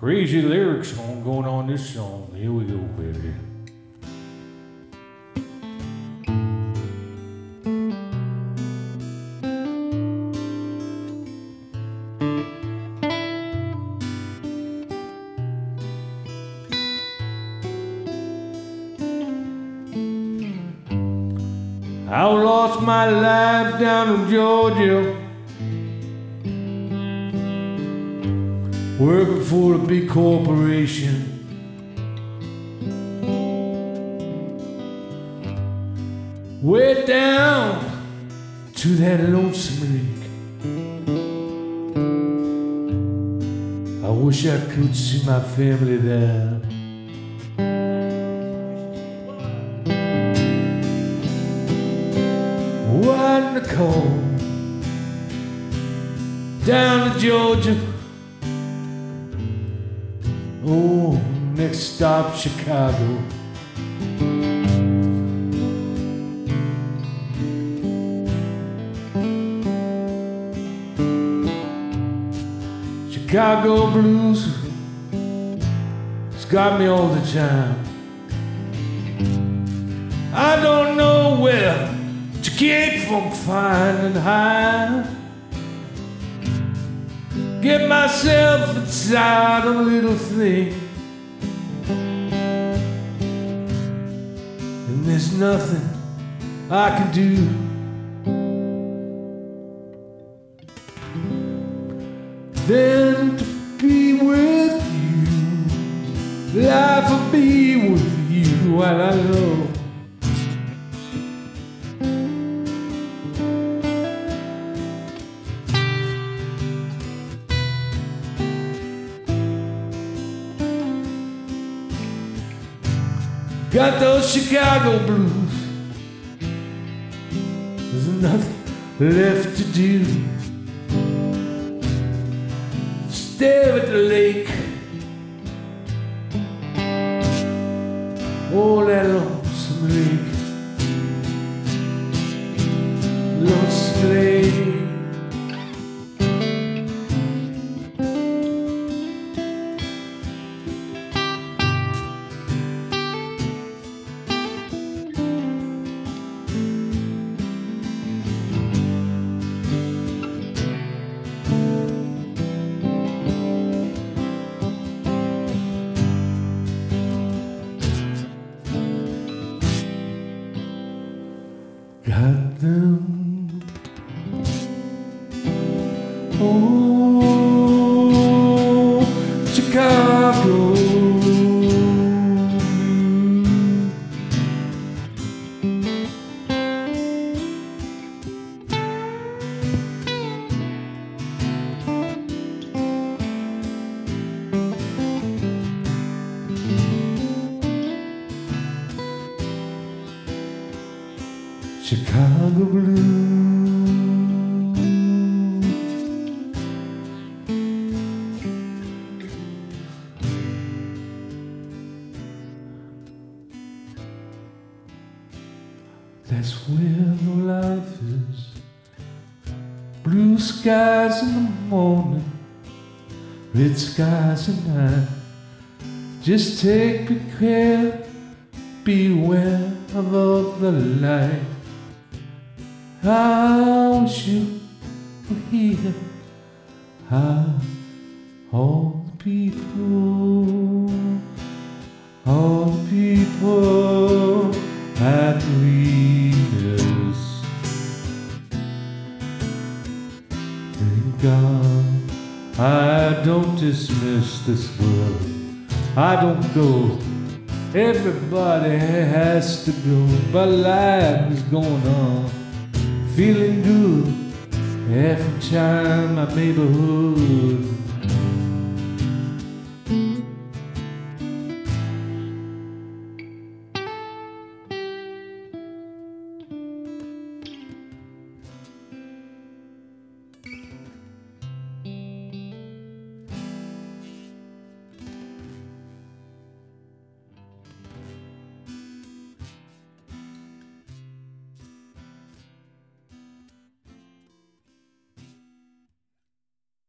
crazy lyrics going on this song. Here we go, baby. I lost my life down in Georgia, working for a big corporation. Way down to that lonesome lake. I wish I could see my family there. Out in the cold, down to Georgia. Oh, next stop Chicago. Chicago blues, it's got me all the time. I don't know where to keep from finding high. Get myself inside a little thing, and there's nothing I can do. Then to be with you, life will be with you while I know. Got those Chicago blues, there's nothing left to do. Stare at the lake, oh that lonesome lake, lonesome lake. Got them, oh, Chicago. Chicago blues. That's where the life is. Blue skies in the morning, red skies at night. Just take good care, beware of the light. I wish you were here. All the people that read us. Thank God I don't dismiss this world. I don't go. Everybody has to go, but life is going on. Feeling good every time my neighborhood